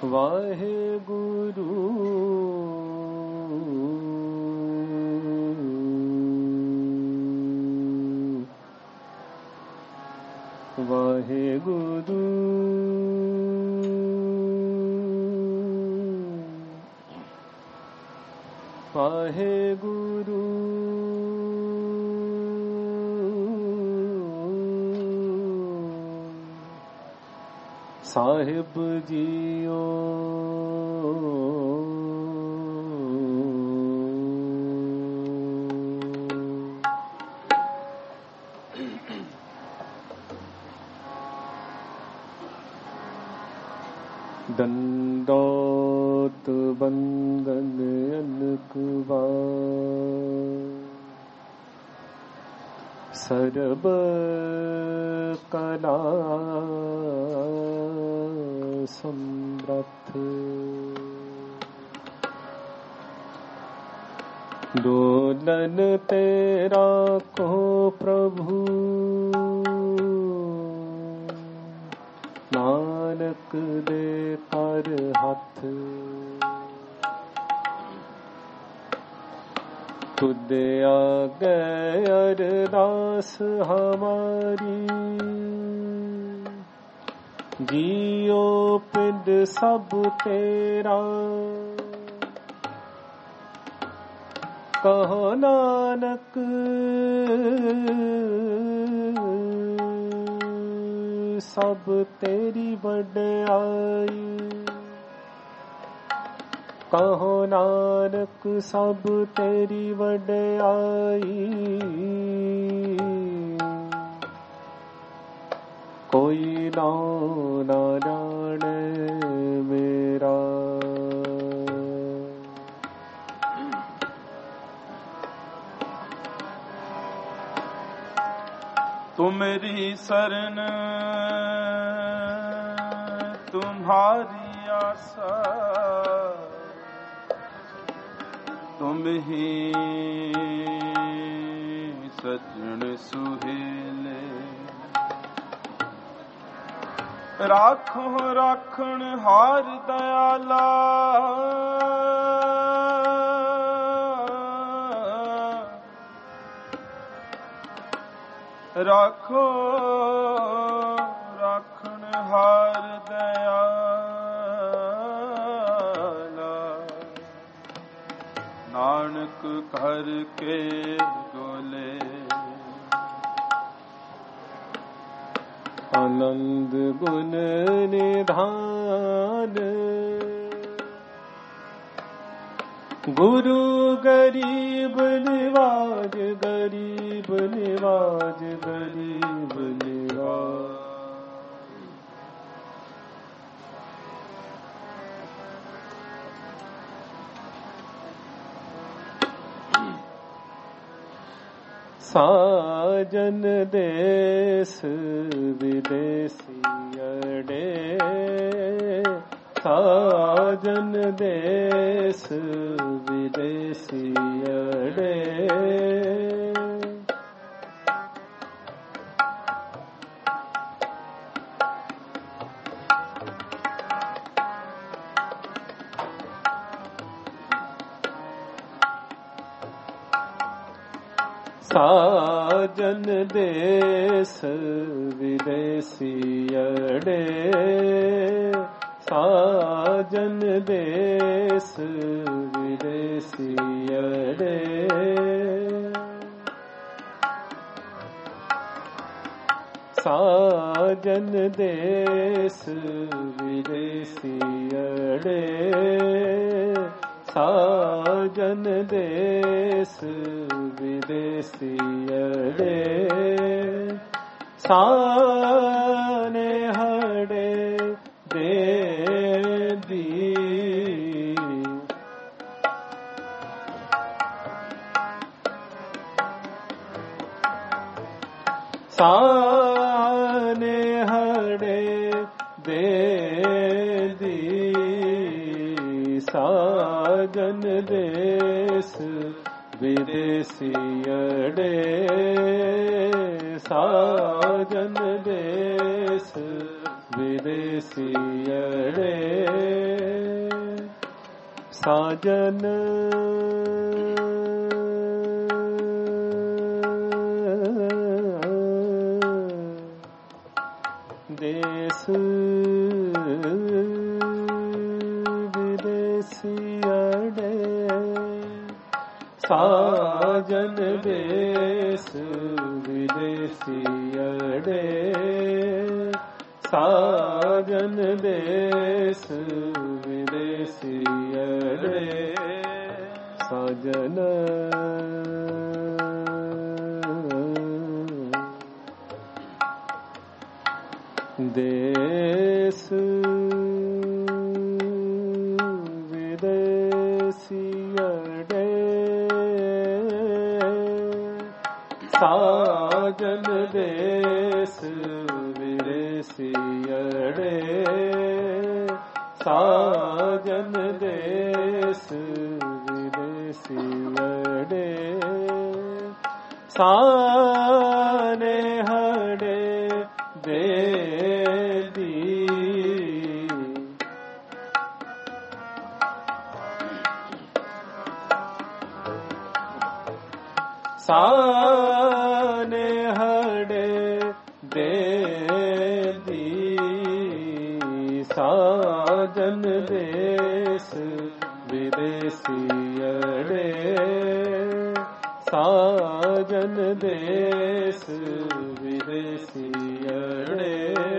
वाहेगुरु वाहेगुरु वाहेगुरु साहिब जियो दंडोत बंदन अनकबार सर्ब कला समर्थ डोलन तेरा को प्रभु नानक दे कर हाथ खुद आगे अरदास हमारी जियो पिंड सब तेरा कहो नानक सब तेरी बड़ाई कहो नानक सब तेरी वड्याई कोई नाम ना जाने मेरा तुम्हारी शरण तुम्हारी आशा तुम ही सजन सुहेले राखो राखण हार दयाला राखो राखण हार दयाला नानक घर के गोले आनंद गुण निधान गुरु गरीब निवाज गरीब निवाज गरीब निवाज साजन देश विदेशी अड़े साजन देश विदेशी अड़े साजन देश विदेशी अड़े साजन देश विदेशी अड़े साजन देश विदेशी अड़े साजन देश विदेशी अड़े साने हड़े दे दी साने हड़े दे दी साजन देश विदेशी अड़े साजन देश विदेशी अड़े साजन देश विदेशी अड़े साजन देश विदेशी अड़े साजन देश विदेशी अड़े साजन देश विदेशी अड़े साजन देश विदेशी अड़े साजन देश विदेशी अड़े साने हड़े दे साने हड़े दे दी साजन देश विदेशी अड़े साजन देश विदेशी अड़े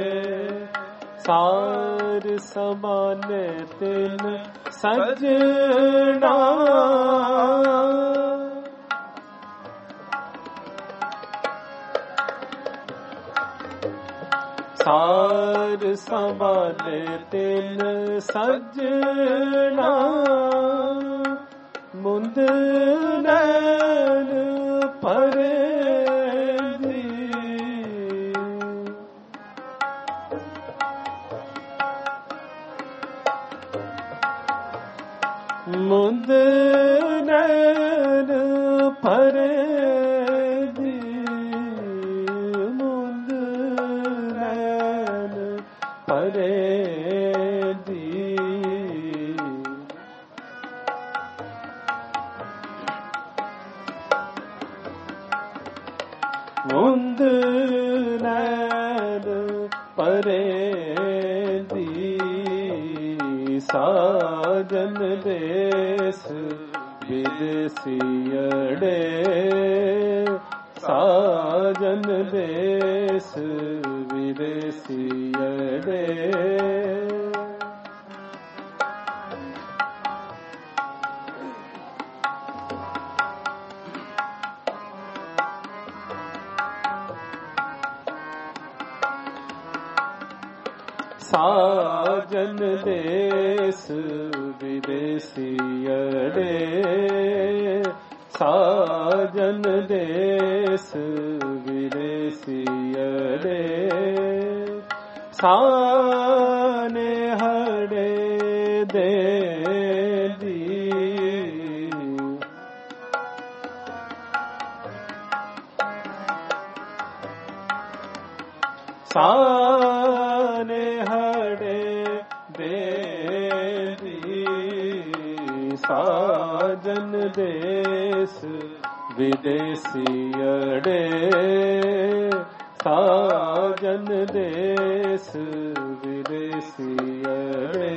सार समान तिन सजना सार संभाले तिन सजना मुंद नैन परे दी मुंद नैन परे परे दी मुंद नैन परे दी साजन देश विदेशी अड़े साजन देश विदेशी अड़े साजन देश विदेशी अड़े साजन देश विदेशी अड़े साने हड़े दे दी साने हड़े दे दी साजन देश विदेशी अड़े साजन देश विदेशी अड़े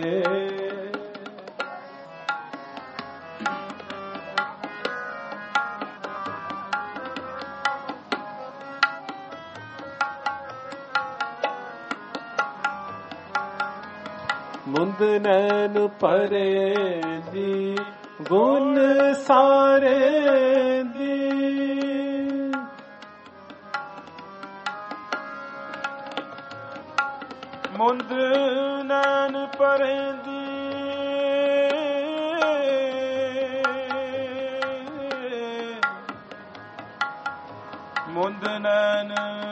मुंद नैन परे दी गुण सारे दी मुंद नैन परे दी मुंद नैन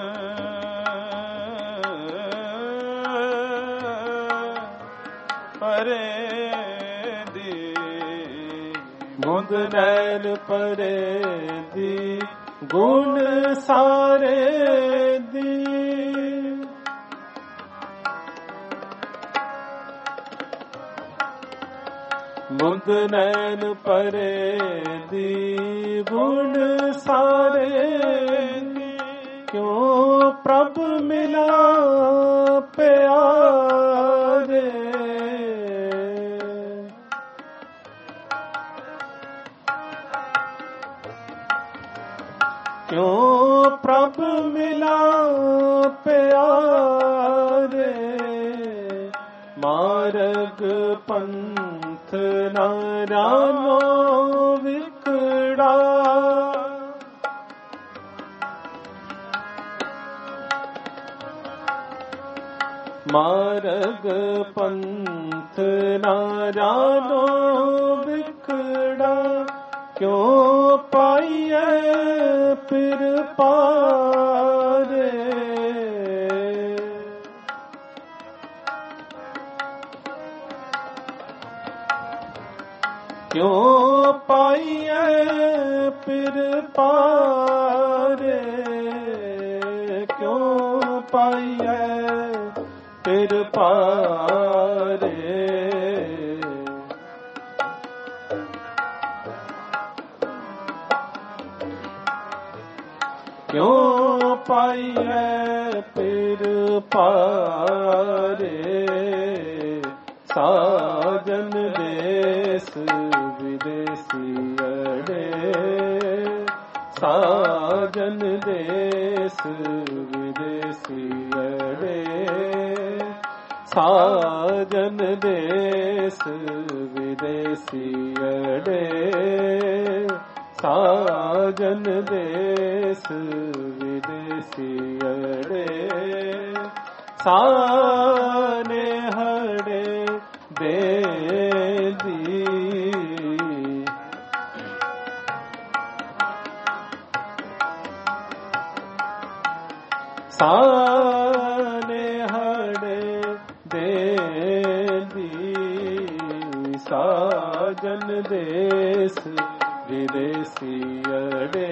परे दी मुंद नैन परे दी गुण सारे दी मुंद नैन परे दी गुण सारे क्यों प्रभ मिला प्यारे क्यों प्रभ मिला प्यारे मार्ग पंथ नारानो विकड़ा मार्ग पंथ नारानो विकड़ा क्यों पाइए फिर पारे क्यों पाइए फिर पारे क्यों पाइए फिर पारे क्यों पाइए फिर पारे साजन देश विदेशी अड़े साजन देश विदेशी अड़े साजन देश विदेशी अड़े साजन देश विदेशी अड़े साने हड़े दे दी साने हड़े दे दी साजन देश विदेशी अड़े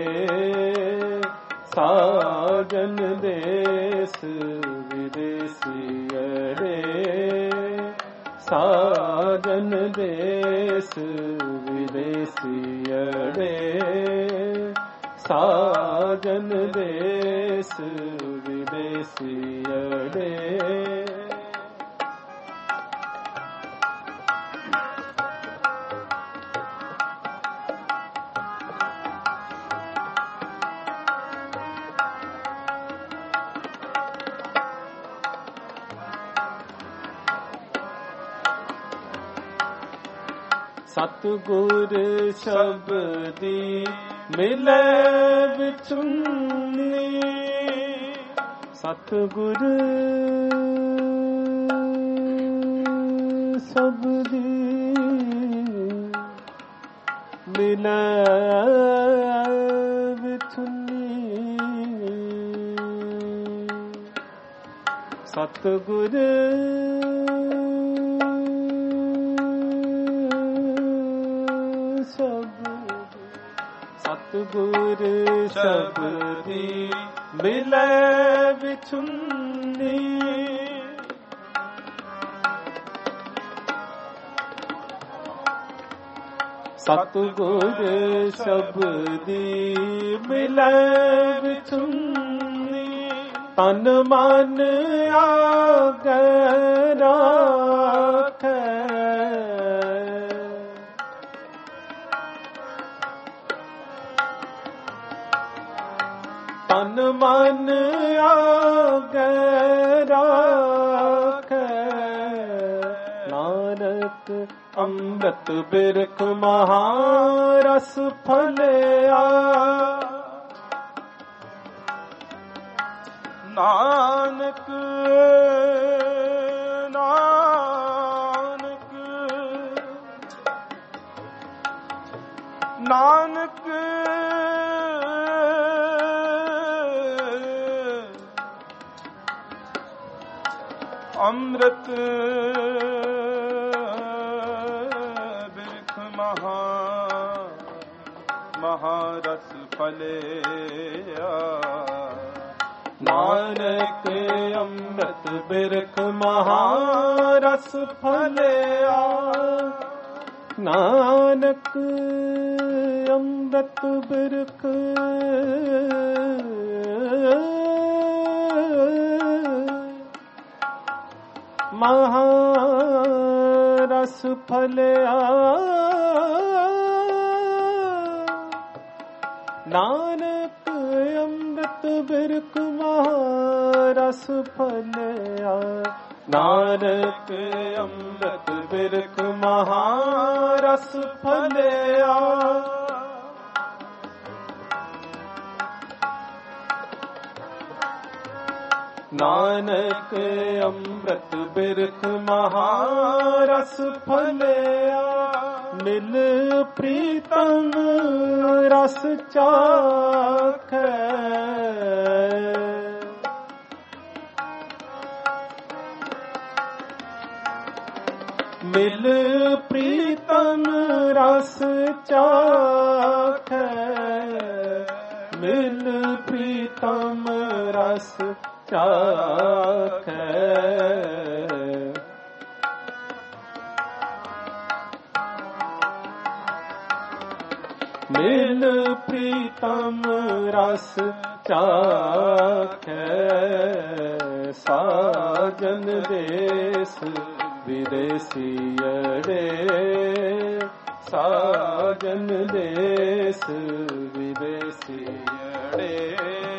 साजन देश विदेशी अड़े साजन देश विदेशी अड़े साजन देश विदेशी अड़े सतगुर शब्दी मिले बिचुन्नी सतगुर शब्दी मिले बिचुन्नी सतगुर सतगुर शब्दी मिले बिचुन्नी सतगुर शब्दी मिले बिचुन्नी तन मन आगे राखे तन मन आगे राखे नानक अमृत बिरख महारस फलिया नानक नानक नानक अमृत बिरख महारस फलिया नानक अमृत बिरख महारस फलिया ਨਾਨਕ ਅੰਮ੍ਰਿਤ ਬਿਰਖ ਮਹਾ ਰਸ ਫਲਿਆ। ਨਾਨਕ ਅੰਮ੍ਰਿਤ ਬਿਰਖ ਮਹਾ ਰਸ ਫਲਿਆ। ਨਾਨਕ ਅੰਮ੍ਰਿਤ ਬਿਰਖ ਮਹਾ ਰਸ ਫਲਿਆ। ਨਾਨਕ ਅੰਮ੍ਰਿਤ ਬਿਰਖ ਮਹਾ ਰਸ ਫਲਿਆ। ਮਿਲ ਪ੍ਰੀਤਮ ਰਸ ਚਾਖੈ। ਮਿਲ ਪ੍ਰੀਤਮ ਰਸ ਚਾਖੈ। ਮਿਲ ਪ੍ਰੀਤਮ ਰਸ ਚਾਖੈ। ਮਿਲ ਪ੍ਰੀਤਮ ਰਸ ਚਾਖੈ। ਸਾਜਨ ਦੇਸ ਵਿਦੇਸੀਅੜੇ। ਸਾਜਨ ਦੇਸ ਵਿਦੇਸੀਅੜੇ।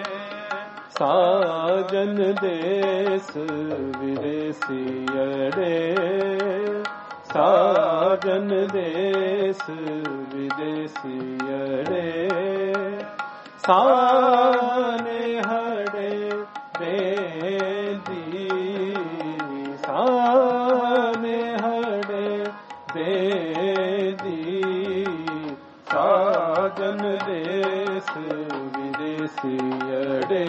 ਸਾਜਨ ਦੇਸ ਵਿਦੇਸੀਅੜੇ। ਸਾਜਨ ਦੇਸ ਵਿਦੇਸੀਅੜੇ। ਸਾਨੇਹੜੇ ਬੇਦੀ। ਸਾਨੇਹੜੇ ਬੇਦੀ। ਸਾਜਨ ਦੇਸ ਵਿਦੇਸੀਅੜੇ।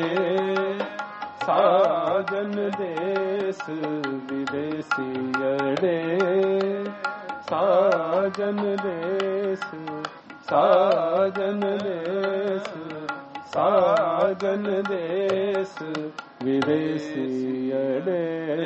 ਸਾਜਨ ਦੇਸ ਵਿਦੇਸੀਅੜੇ। ਸਾਜਨ ਦੇਸ। ਸਾਜਨ ਦੇਸ। ਸਾਜਨ ਦੇਸ ਵਿਦੇਸੀਅੜੇ।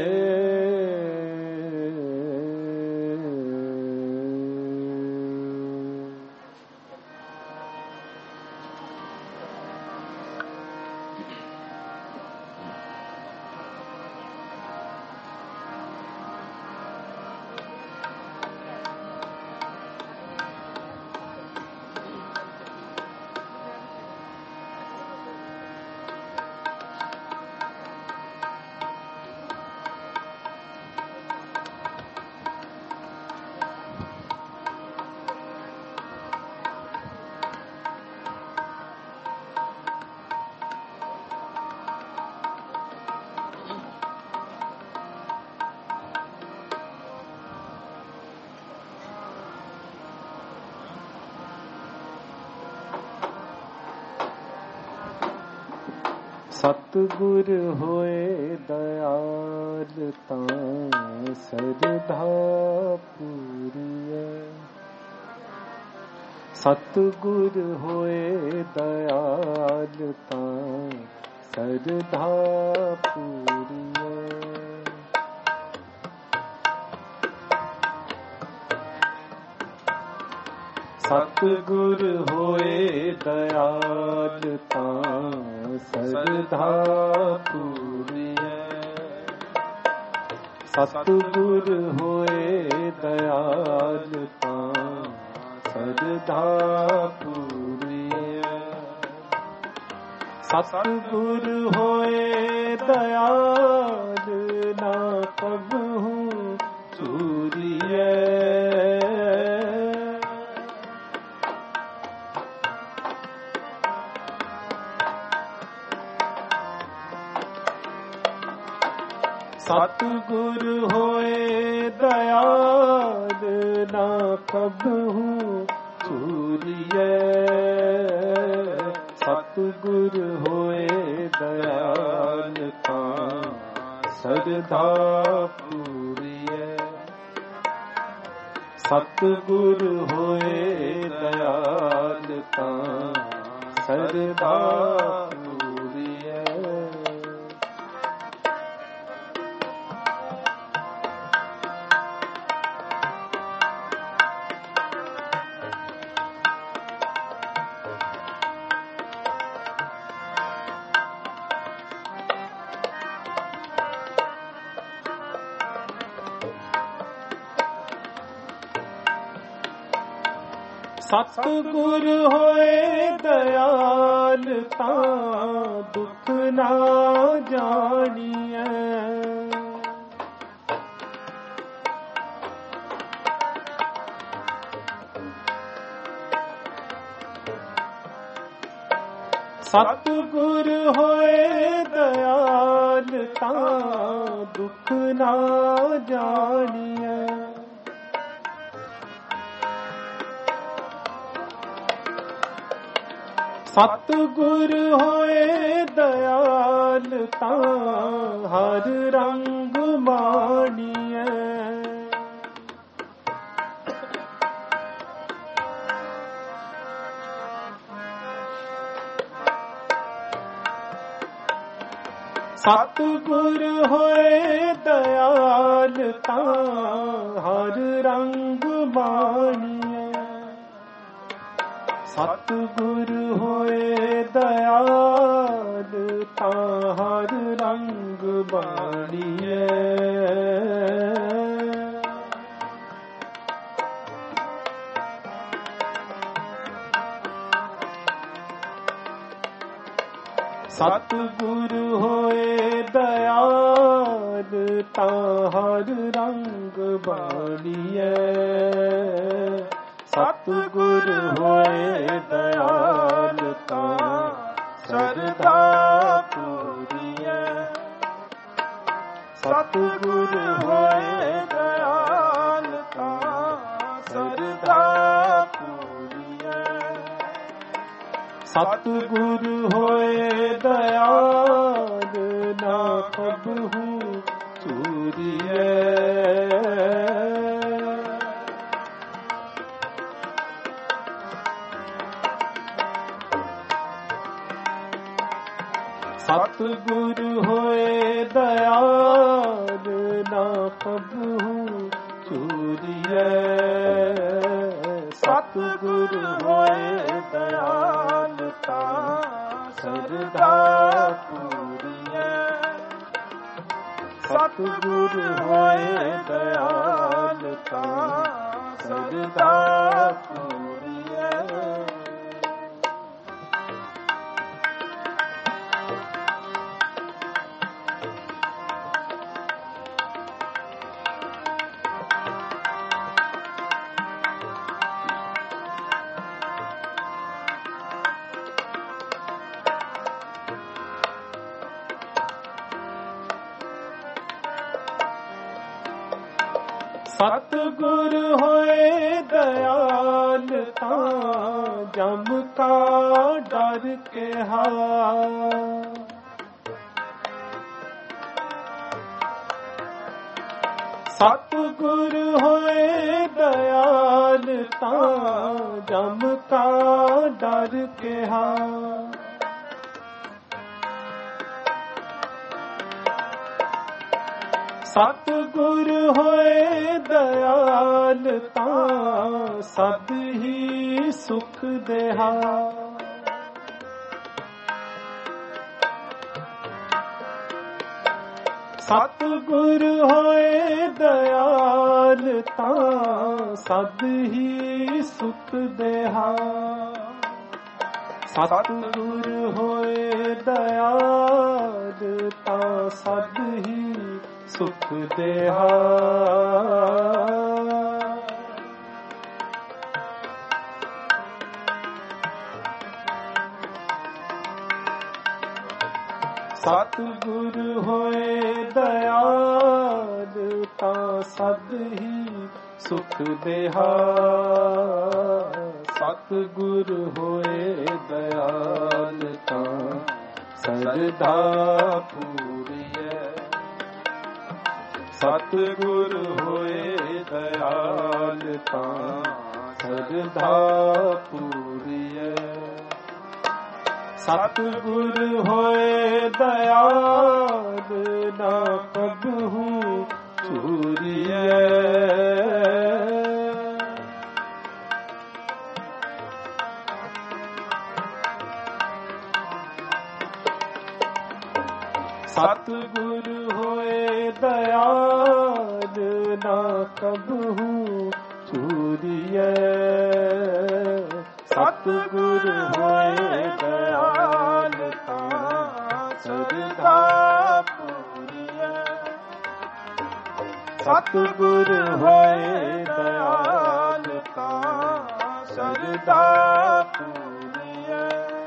ਸਤਿਗੁਰ ਹੋਏ ਦਇਆਲ ਤਾਂ ਸਰਧਾ ਪੂਰੀਐ। ਸਤਿਗੁਰ ਹੋਏ ਦਇਆਲ ਤਾਂ ਸਰਧਾ ਪੂਰੀਐ। ਸਤਿਗੁਰ ਹੋਏ ਦਇਆਲ ਤਾਂ ਸਰਧਾ ਪੂਰੀਐ। ਸਤਿਗੁਰ ਹੋਏ ਦਇਆਲ ਤਾਂ ਸਰਧਾ ਪੂਰੀਐ। ਸਤਿਗੁਰ ਹੋਏ ਦਇਆਲ ਨਾ ਕਬਹੂ ਚੂਰੀਐ। ਸਤਿਗੁਰ ਹੋਏ ਦਇਆਲ ਨਾ ਕਬਹੂ ਚੂਰੀਐ। ਸਤਿਗੁਰ ਹੋਏ ਦਇਆਲ ਤਾਂ ਸਰਧਾ ਪੂਰੀਐ। ਸਤਿਗੁਰ ਹੋਏ ਦਇਆਲ ਤਾਂ ਸਰਧਾ ਪੂਰੀਐ। ਸਤਿਗੁਰ ਹੋਏ ਦਇਆਲ ਤਾਂ ਦੁੱਖ ਨਾ ਜਾਣੀਐ। ਸਤਿਗੁਰ ਹੋਏ ਦਇਆਲ ਤਾਂ ਦੁੱਖ ਨਾ ਜਾਣੀਐ। ਸਤਿਗੁਰ ਹੋਏ ਦਇਆਲ ਤਾਂ ਹਰ ਰੰਗ ਮਾਣੀਐ। ਸਤਿਗੁਰ ਹੋਏ ਦਇਆਲ ਤਾਂ ਹਰ ਰੰਗ ਮਾਣੀਐ। ਸਤਿਗੁਰ ਹੋਏ ਦਇਆਲ ਤਾਂ ਹਰ ਰੰਗ ਬਾਣੀਐ। ਸਤਿਗੁਰ ਹੋਏ ਦਇਆਲ ਤਾਂ ਹਰ ਰੰਗ ਬਾਣੀਐ। ਸਤਿਗੁਰ ਹੋਏ ਦਇਆਲ ਤਾਂ ਸਰਦਾ ਪੂਰੀਐ। ਸਤਿਗੁਰ ਹੋਏ ਦਇਆਲ ਤਾਂ ਸਰਦਾ ਪੂਰੀਐ। ਸਤਿਗੁਰ ਹੋਏ ਦਇਆਲ ਨਾ ਕਬਹੂ ਚੂਰੀਐ। ਸਤਿਗੁਰ ਹੋਏ ਦਇਆਲ ਨਾ ਕਬਹੂ ਚੂਰੀਐ। ਸਤਿਗੁਰ ਹੋਏ ਦਇਆਲ ਤਾਂ ਸਰਦਾ ਪੂਰੀਐ। ਸਤਿਗੁਰ ਹੋਏ ਦਇਆਲ ਤਾਂ ਸਰਦਾ ਪੂਰੀਐ। ਸਤਿਗੁਰ ਹੋਏ ਦਇਆਲ ਤਾਂ ਜਮ ਕਾ ਡਰ ਕੇਹਾ। ਸਤਿਗੁਰ ਹੋਏ ਦਇਆਲ ਤਾਂ ਜਮ ਕਾ ਡਰ ਕੇਹਾ। ਸਤਿਗੁਰ ਹੋਏ ਦਇਆਲ ਤਾਂ ਸਦ ਹੀ ਸੁਖ ਦੇਹਾ। ਸਤਿਗੁਰ ਹੋਏ ਦਇਆਲ ਤਾਂ ਸਦ ਹੀ ਸੁਖ ਦੇਹਾ। ਸਤਿਗੁਰ ਹੋਏ ਦਇਆਲ ਤਾਂ ਸਦ ਹੀ ਸੁਖ ਦੇਹਾ। ਸਤਿਗੁਰ ਹੋਏ ਦਇਆਲ ਤਾਂ ਸਦ ਹੀ ਸੁਖ ਦੇਹਾ। ਸਤਿਗੁਰ ਹੋਏ ਦਇਆਲ ਤਾਂ ਸਰਦਾ ਪੂਰੀਐ। ਸਤਿਗੁਰ ਹੋਏ ਦਇਆਲ ਤਾਂ ਸਰਦਾ ਪੂਰੀਐ। ਸਤਿਗੁਰ ਹੋਏ ਦਇਆਲ ਨਾ ਕਬਹੂ ਚੂਰੀਐ। ਸਤਿਗੁਰ ਹੋਏ ਦਇਆਲ ਨਾ ਕਬਹੂ ਚੂਰੀਐ। ਸਤਿਗੁਰ ਹੋਏ ਦਇਆਲ ਤਾਂ ਸਰਦਾ ਪੂਰੀਐ। ਸਤਿਗੁਰ ਹੋਏ ਦਇਆਲ ਤਾਂ ਸਰਦਾ ਪੂਰੀਐ।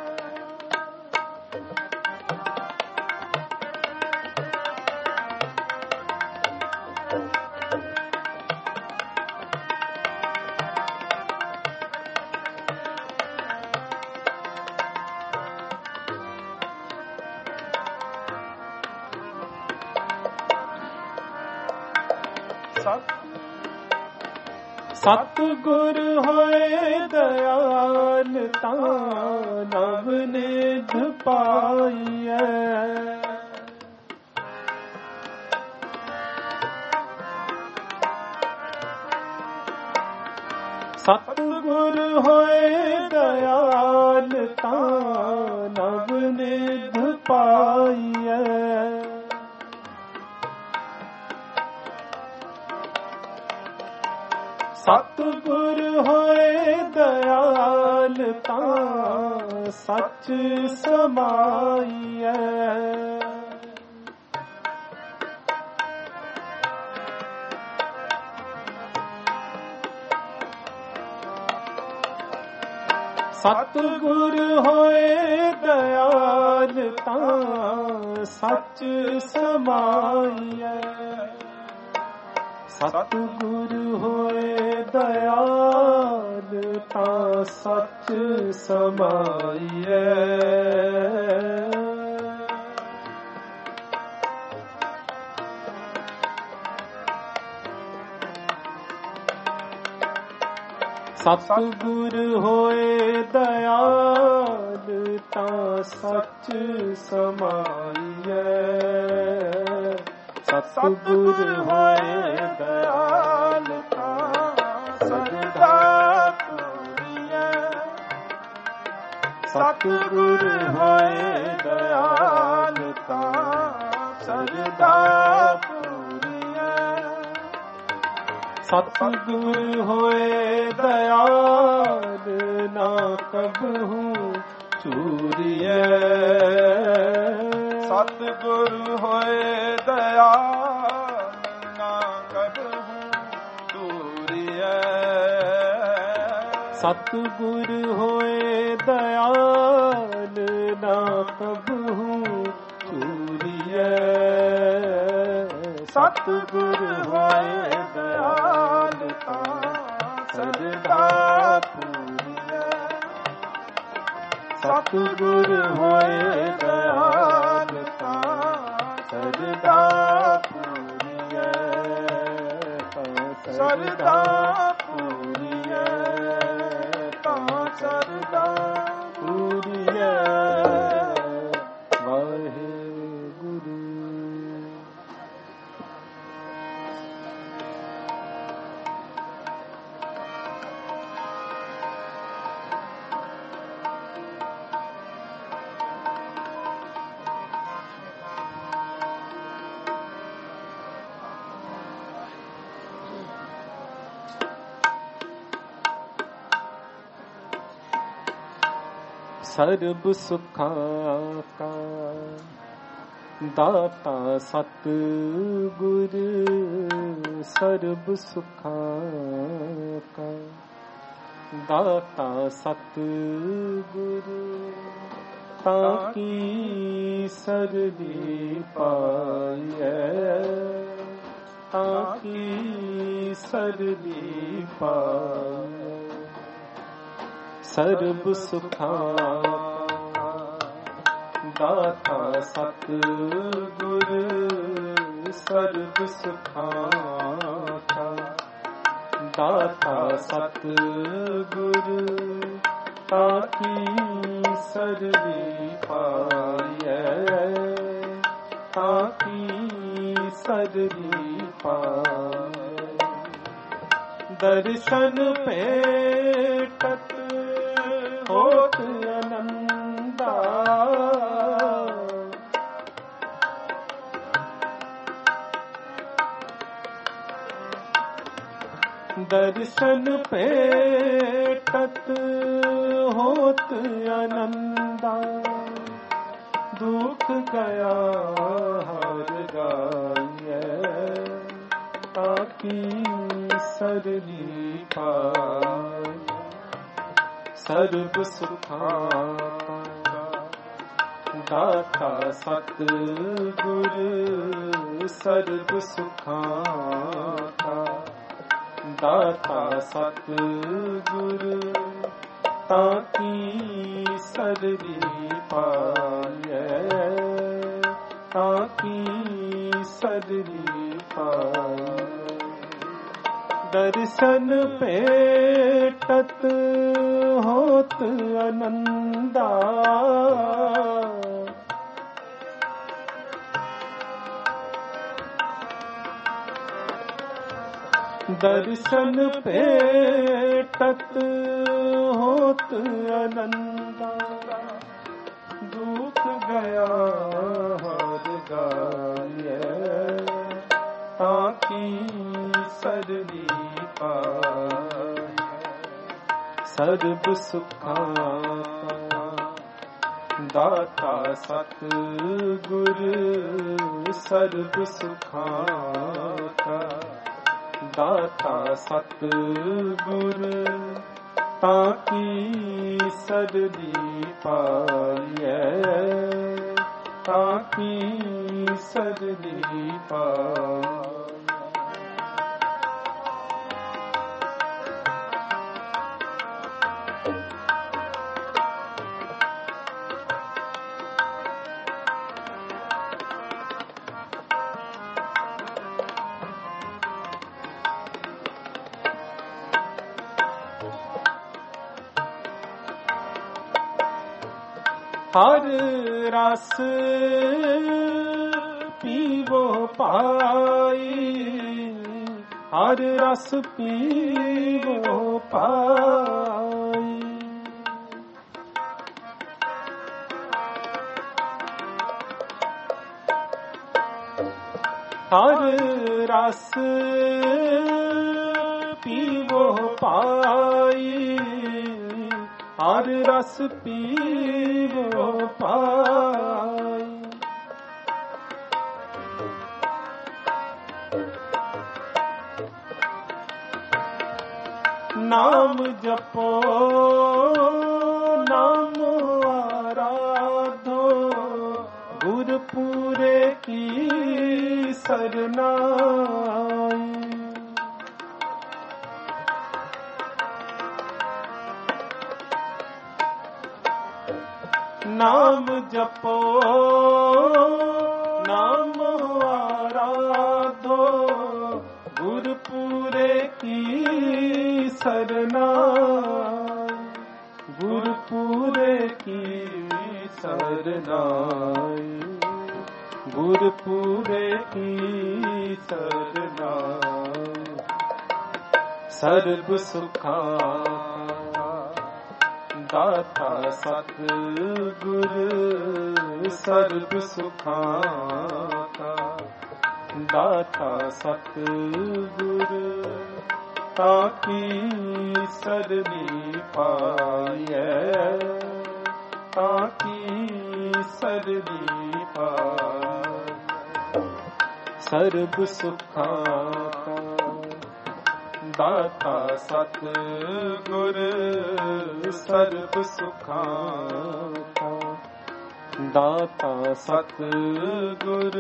ਸਤਿਗੁਰ ਹੋਏ ਦਇਆਲ ਤਾਂ ਨਵ ਨਿਧ ਪਾਈਐ। ਸਤਿਗੁਰ ਹੋਏ ਦਇਆਲ ਤਾਂ ਨਵ ਨਿਧ ਪਾਈਐ। ਸਤਿਗੁਰ ਹੋਏ ਦਇਆਲ ਤਾਂ ਸੱਚ ਸਮਾਈਐ। ਸਤਿਗੁਰ ਹੋਏ ਦਇਆਲ ਤਾਂ ਸੱਚ ਸਮਾਈਐ। ਸਤਿਗੁਰ ਹੋਏ ਦਇਆਲ ਤਾਂ ਸੱਚ ਸਮਾਈਐ। ਸਤਿਗੁਰ ਹੋਏ ਦਇਆਲ ਤਾਂ ਸੱਚ ਸਮਾਈਐ। ਸਤਿਗੁਰ ਹੋਏ ਦਇਆਲ ਤਾਂ ਸਰਦਾ ਪੂਰੀਐ। ਸਤਿਗੁਰ ਹੋਏ ਦਇਆਲ ਤਾਂ ਸਰਦਾ ਪੂਰੀਐ। ਸਤਿਗੁਰ ਹੋਏ ਦਇਆਲ ਨਾ ਕਬਹੂ ਚੂਰੀਐ। ਸਤਿਗੁਰ ਹੋਏ ਦਇਆਲ ਨਾ ਕਬਹੂ ਚੂਰੀਐ। ਸਤਿਗੁਰ ਹੋਏ ਦਇਆਲ ਨਾ ਕਬਹੂ ਚੂਰੀਐ। ਸਤਿਗੁਰ ਹੋਏ ਦਇਆਲ ਤਾਂ ਸਰਦਾ ਪੂਰੀਐ। ਸਤਿਗੁਰ ਹੋਏ ਦਇਆਲ ਤਾਂ ਸਰਦਾ ਪੂਰੀਐ। ਸਰਦਾ ਪੂਰੀਐ ਤਾਂ ਸਰਦਾ ਪੂਰੀਐ। ਵਾਹਿਗੁਰੂ। ਸਰਬ ਸੁਖਾਂ ਕਾ ਦਾਤਾ ਸਤਿਗੁਰ। ਸਰਬ ਸੁਖਾਂ ਕਾ ਦਾਤਾ ਸਤਿਗੁਰ। ਤਾਂ ਕੀ ਸਰਦੀ ਪਾਈਐ। ਤਾਂ ਕੀ ਸਰਦੀ ਪਾਈਐ। ਸਰਬ ਸੁਖਾਂ ਦਾਤਾ ਸਤਿਗੁਰ। ਸਰਬ ਸੁਖਾਂ ਦਾਤਾ ਸਤਿਗੁਰ। ਤਾਂ ਕੀ ਸਰਦੀ ਪਾਈਐ। ਤਾਂ ਕੀ ਸਰਦੀ ਪਾਈਐ। ਦਰਸ਼ਨ ਭੇਟਤ ਹੋਤ ਅਨੰਦਾ। दर्शन पेटत होत आनंदा, दुख गया हर गाये, ताकि सरली पाए। सर्व सुखा दाता सतगुर, सर्व सुखा दाता सतगुर, ताकि सरली पाए, ताकि सरली पाए। दर्शन पेटत होत आनंदा, दर्शन पेटत होत आनंदा, दुख गया हर गाये, ताकि सरली पाए। सर्व सुखा दाता सतगुर, सर्व सुखा दाता सतगुर, ताकि सरली पाए, ताकि सरली पाए। हर रस पीवो पाई, हर रस पीवो पाई। हर रस पीवो पाई, हर रस पीवो पाई। नाम जपो नाम आराधो, गुर पूरे की सरनाई। नाम जपो नाम आराधो, गुर पूरे की सरनाई, गुर पूरे की सरनाई, गुर पूरे की सरनाई। सर्व सुखा दाता सतगुर, सर्व सुखा दाता सतगुर, ताकि सरली पाए, ताकि सरली पाए। सर्व सुखा दाता सतगुर, सर्व सुखा दाता सतगुर,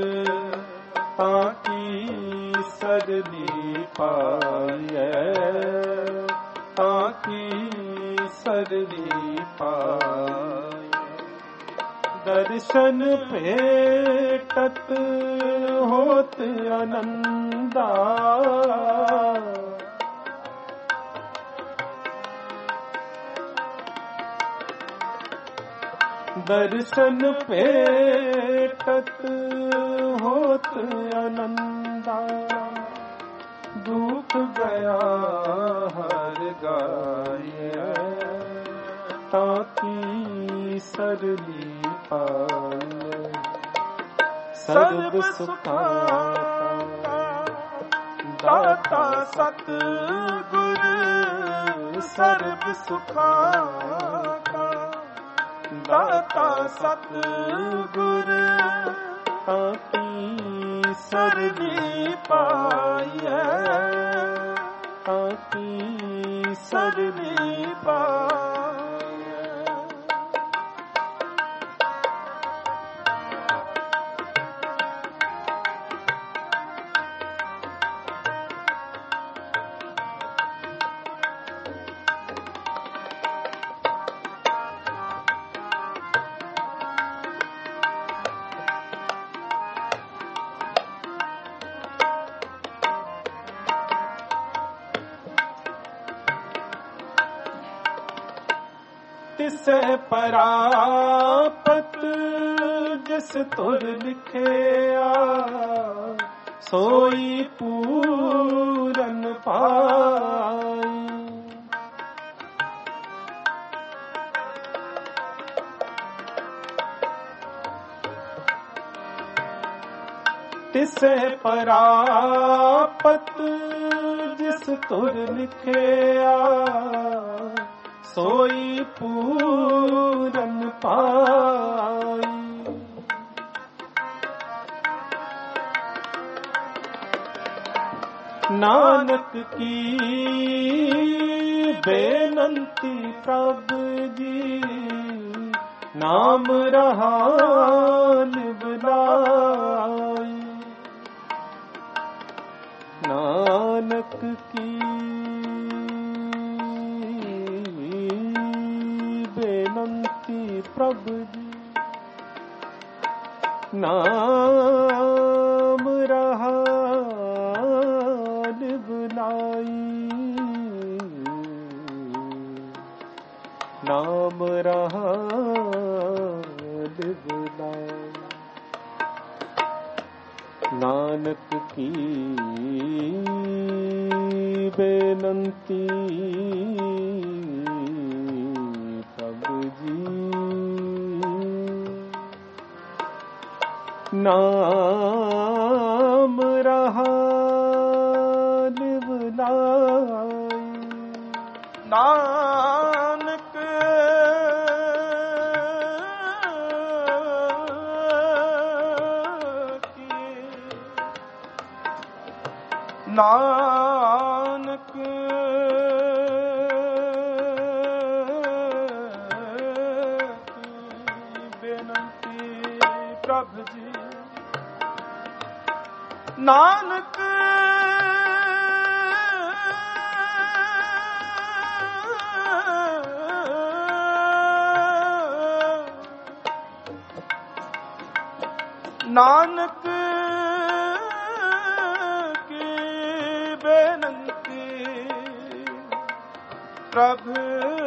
ताकि सरली पाए, ताकि सरली पाए। दर्शन पेटत होत आनंदा, दर्शन पेटत होत आनंदा, दुख गया हर गाये, ताकि सरली पाए। सर्व सुखा दाता सतगुर सर्ब सुखा का, दाता सतगुर ताकी सरनी पाइए, ताकी सरनी पाइए। तिसे परापत जिस तुर लिखिया, सोई पूरन पाई। तिसे परापत जिस तुर लिखिया, सोई पूरन पाई। नानक की बेनंती प्रभु जी, नाम रहा निवलाई। नानक की बेनंती प्रभु जी, नाम रहा निवलाई। नाम रहा निवलाई। नानक की बेनंती प्रभु जी, नाम रहा निवलाई। नानक नानक बेनंती प्रभु जी, नानक नानक की बेनंती प्रभु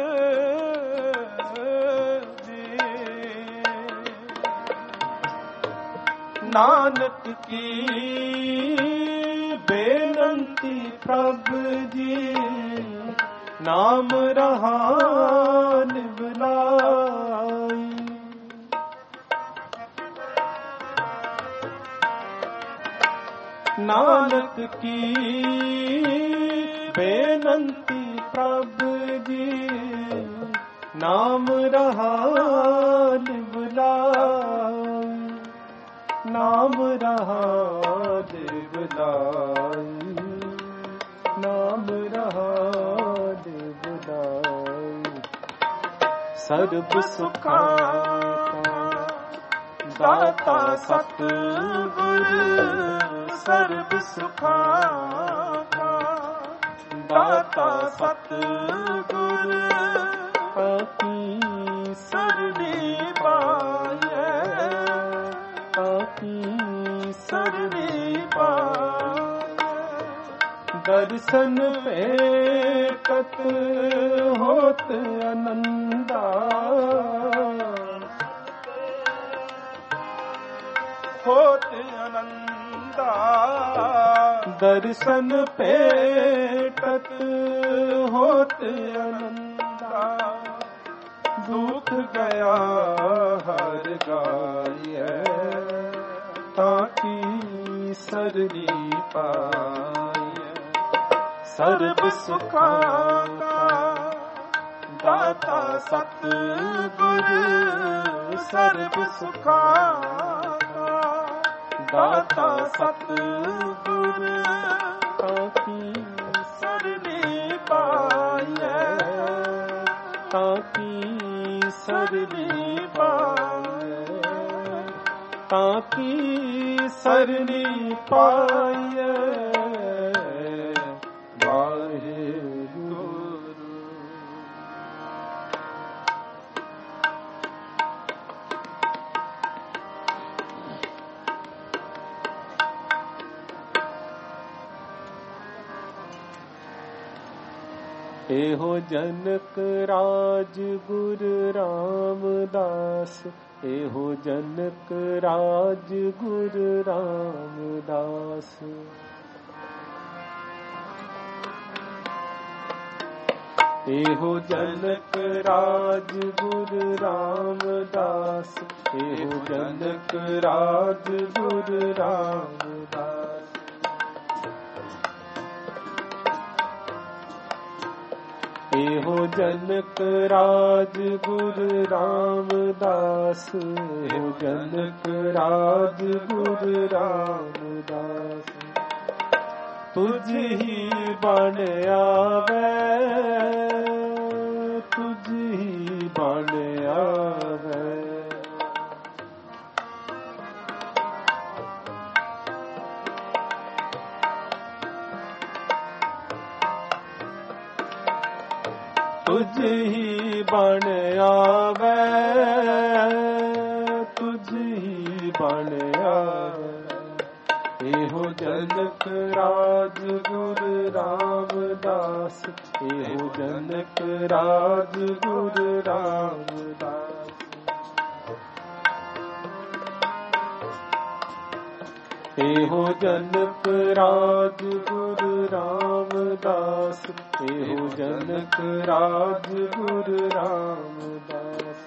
जी, नानक की बेनंती प्रभु जी, नाम रहा निवलाई। नानक की बेनंती प्रभु जी, नाम रहा निवलाई। नाम रहा निवलाई। नाम रहा निवलाई। सर्ब सुखा दाता सतगुर सर्ब सुखा का, दाता सतगुर ताकी सरनी पाए, ताकी सरनी पाए। दर्शन पेटत होत आनंदा, होत आनंदा। दर्शन पेटत होत आनंदा। दुख गया हर गाय, ताकी सरनी पाए, सर्ब सुखा का दाता सतगुर सर्ब सुखा का दाता सतगुर ताकी सरनी पाए ताकी सरनी पाए ताकी सरनी पाए एहो जनक राज गुर रामदास एहो जनक राज गुर रामदास एहो जनक राज गुर रामदास एहो जनक राज गुर रामदास एहो जनक राज गुर रामदास एहो जनक राज गुर रामदास तुझ ही बन आवे तुझ ही बन आवे तुझ ही बन आवे तुझ ही बन आवे एहो जनक राज गुर रामदास एहो जनक राज गुर रामदास एहो जनक राज गुर रामदास एहो जनक राज गुर रामदास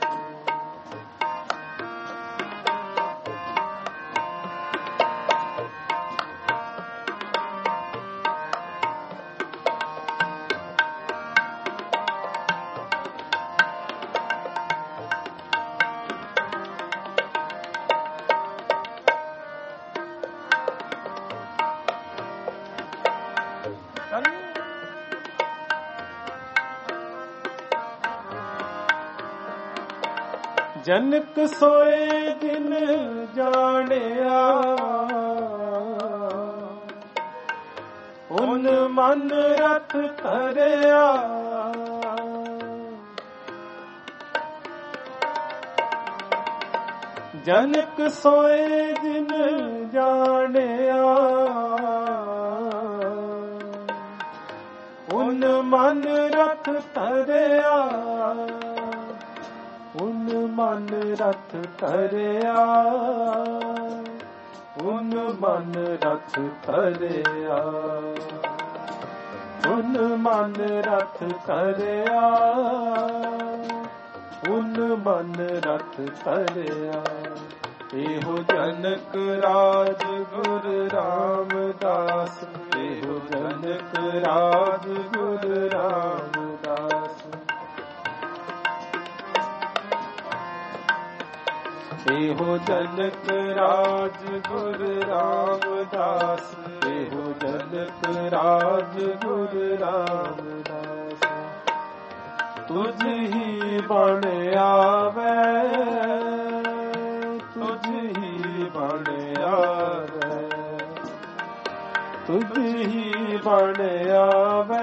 जनक सोए दिन जानिया उन मन रथ धरिया जनक सोए दिन जानिया उन मन रथ धरिया उन मन रथ धरिया उन मन रथ धरिया उन मन रथ धरिया उन मन रथ धरिया एहो जनक राज गुर रामदास एहो जनक राज गुर रामदास एहो जनक राज गुर रामदास एहो जनक राज गुर रामदास तुझ ही बन आवे तुझ ही बन आवे तुझ ही बन आवे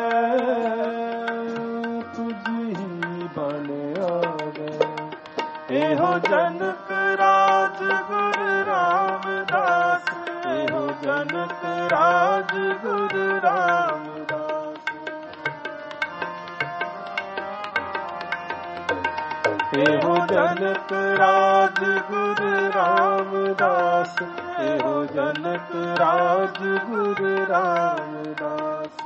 तुझ ही बन आवे एहो जनक राज गुर रामदास एहो जनक राज गुर रामदास एहो जनक राज गुर रामदास एहो जनक राज गुर रामदास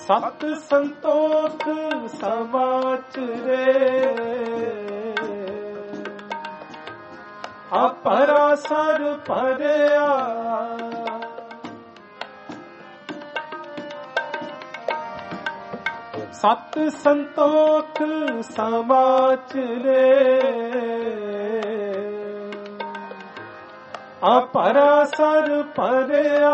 सत संतोख समाचरे अपरासर परया सत संतोख समाचरे अपरासर परया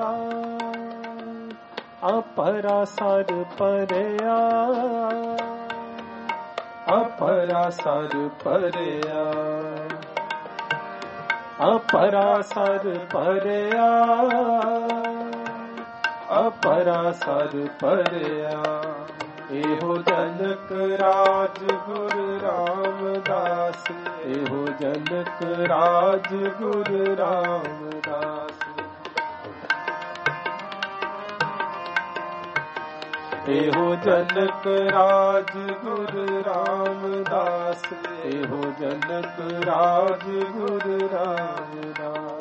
अपरासर परया अपरासर परया अपरासर परया अपरासर परया एहो जनक राज गुरु रामदास एहो जनक राज गुरु रामदास एहो जनक राज गुरु रामदास एहो जनक राज गुरु रामदास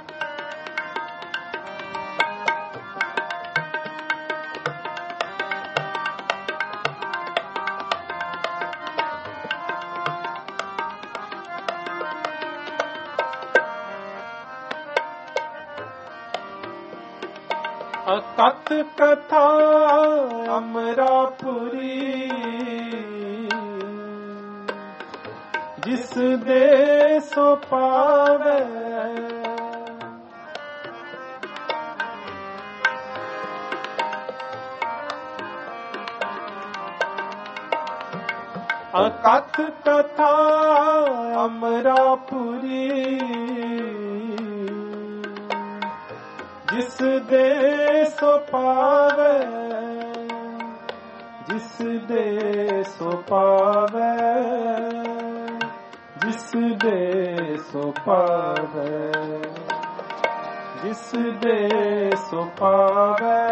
अकथ कथा अमरापुरी जिस दे सो पावे अकथ कथा अमरापुरी जिस दे सो पावे जिस दे सो पावे जिस दे सो पावे जिस दे सो पावे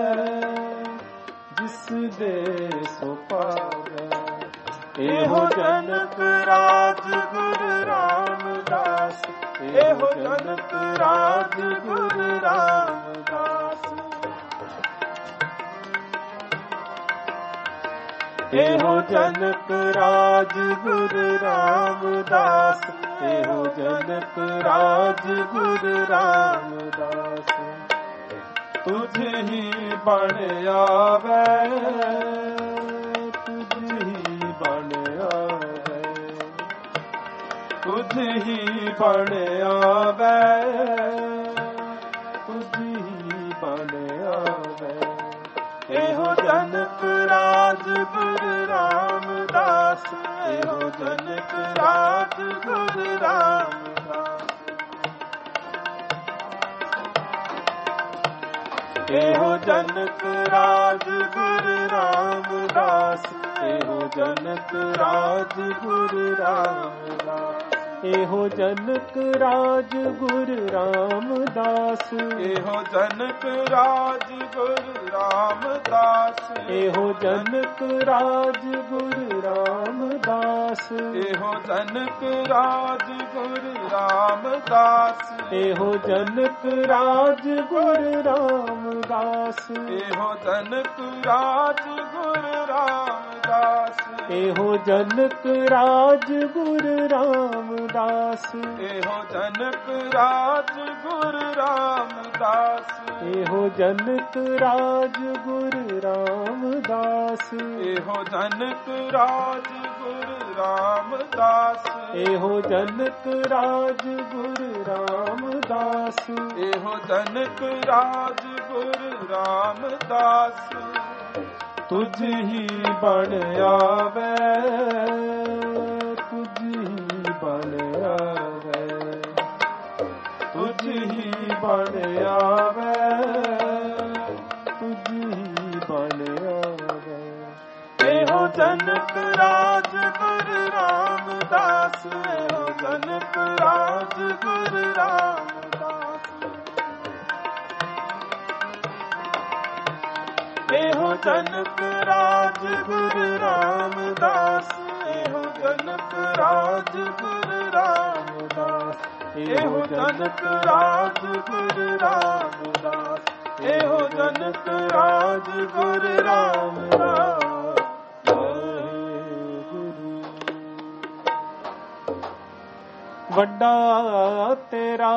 जिस दे सो पावे एहो जनक राज गुरु रामदास एहो जनक राज गुरु रामदास एहो जनक राज गुरु रामदास एहो जनक राज गुरु रामदास तुझ ही बन आवे तुझ ही बन आवे तुझ ही बन आवे तुझ ही बन आवे एहो जनक राज गुरु रामदास एहो जनक राज गुरु रामदास एहो जनक राज गुरु रामदास एहो जनक राज गुरु रामदास एहो जनक राज गुरु रामदास एहो जनक राज गुरु रामदास एहो जनक राज गुरु रामदास एहो जनक राज गुरु रामदास एहो जनक राज गुरु रामदास एहो जनक राज गुरु रामदास एहो जनक राज गुरु रामदास एहो जनक राज गुरु रामदास एहो जनक राज गुरु रामदास एहो जनक राज गुरु रामदास एहो जनक राज गुरु रामदास एहो जनक राज गुरु रामदास तुझ ही बन आवे तुझ ही बन आवे तुझ ही बन आवे तुझ ही बन आवे एहो जनक राज गुरु रामदास एहो जनक राज गुरु रामदास एहो जनक राज गुरु रामदास एहो जनक राज गुरु रामदास एहो जनक राज गुरु रामदास ਇਹੋ ਜਨਕ ਰਾਜ ਗੁਰ ਰਾਮਦਾਸ। ਵੱਡਾ ਤੇਰਾ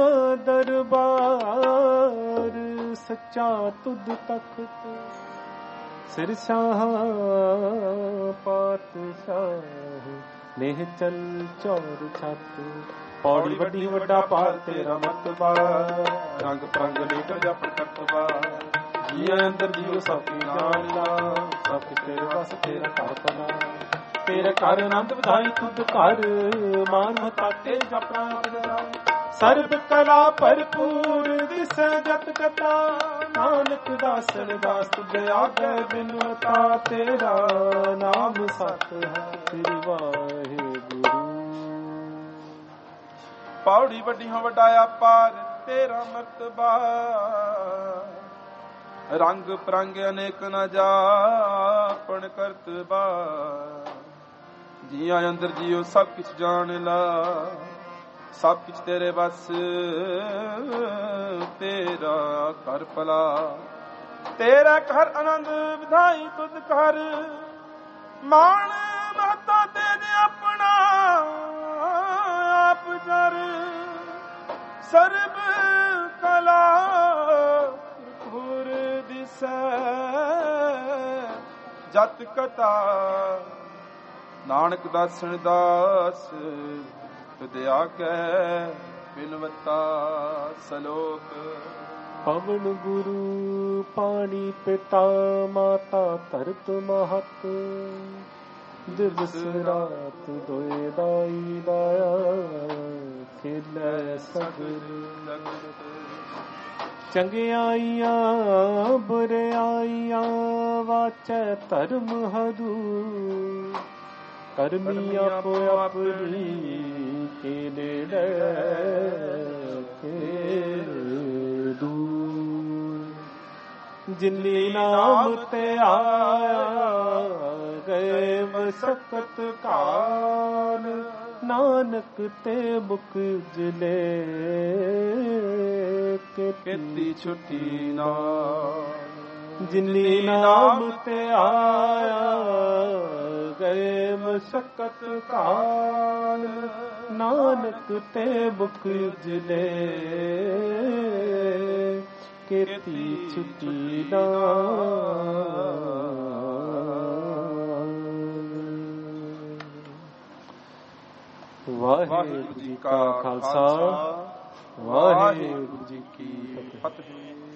ਦਰਬਾਰ ਸੱਚਾ ਤੁਧ ਤਖਤ ਸਿਰ ਸ਼ਾਹ ਪਾਤਸ਼ਾਹ ਨੇਹ ਚਲ ਚੌਰ ਛੱਤ। ਪੌੜੀ ਵੱਡੀ ਵੱਡਾ ਪਾਰ ਤੇਰਾ ਮਤਬਾ ਰੰਗ ਪ੍ਰੰਗ ਲੇਖ ਜਪ ਕਰਤਵਾ। ਜੀਅ ਅੰਦਰ ਜੀਉ ਸਭ ਕੀ ਜਾਣ ਲਾ ਸਭ ਤੇਰੇ ਵਸ ਤੇਰਾ ਘਰ ਪਨਾ। ਤੇਰੇ ਘਰ ਆਨੰਦ ਵਧਾਈ ਤੁਧ ਘਰ ਮਾਨ ਮਤਾਤੇ ਜਪਨਾ ਸਰਬ ਕਲਾ ਭਰਪੂਰ ਦਿਸੈ ਜਤ ਕਥਾ। ਨਾਨਕ ਦਾਸਨ ਦਾਸ ਤੁਧ ਆਗੇ ਬਿਨਵਤਾ ਤੇਰਾ ਨਾਮ ਸਤ ਹੈ ਸ੍ਰੀ ਵਾਹਿਗੁਰੂ। ਪੌੜੀ ਵੱਡੀਆਂ ਵੱਡਾ ਪਾਰ ਤੇਰਾ ਮਰਤਬਾ ਰੰਗ ਪ੍ਰੰਗ ਅਨੇਕ ਨ ਜਾਪਣ ਕਰਤਬਾ। ਜੀਆਂ ਅੰਦਰ ਜੀਉ ਸਭ ਕਿਛ ਜਾਣ ਲਾ ਸਭ ਕਿਛ ਤੇਰੇ ਬਸ ਤੇਰਾ ਘਰ ਭਲਾ। ਤੇਰਾ ਘਰ ਆਨੰਦ ਵਿਧਾਈ ਤੁਧ ਘਰ ਮਾਣ ਮਹਤਾ ਤੇਰੇ ਆਪਣਾ ਆਪ ਜਰ। ਸਰਬ ਕਲਾ ਭਰਪੂਰ ਦਿਸੈ ਜਤ ਕਥਾ। ਨਾਨਕ ਦਾਸਨ ਦਾਸ ਤੁਧ ਆਗੈ ਬਿਨਵਤਾ ਸਲੋਕ। ਪਵਨ ਗੁਰੂ ਪਾਣੀ ਪਿਤਾ ਮਾਤਾ ਧਰਤ ਮਹਤ ਦਿਵਸ ਰਾਤ ਦੋਇ ਦਾਈ ਦਾਇਆ ਖੇਲੈ ਸਗਲ। ਚੰਗਿਆਈਆਂ ਬੁਰਿਆਈਆਂ ਵਾਚੈ ਧਰਮ ਹਦੂ। ਕਰਮੀ ਆਪੋ ਆਪਣੀ ਕੇ ਨੇੜੇ ਕੇ ਦੂਰ। ਜਿਨੀ ਨਾਮ ਤੇ ਆਇਆ ਗਏ ਮਸਕਤ ਕਾਲ। ਨਾਨਕ ਤੇ ਮੁਖ ਜਲੇ ਕੀਤੀ ਛੁੱਟੀ ਨਾਲ। ਜਿਨੀ ਨਾਮ ਤੇ ਆਇਆ ਗਏ ਮਸਕਤ ਕਾਲ। ਨਾਨਕ ਤੇ ਮੁਖ ਜਲੇ ਕੀਤੀ ਛੁੱਟੀ ਨਾਲ। ਵਾਹਿਗੁਰੂ ਜੀ ਕਾ ਖਾਲਸਾ ਵਾਹਿਗੁਰੂ ਜੀ ਕੀ ਫਤਿਹ।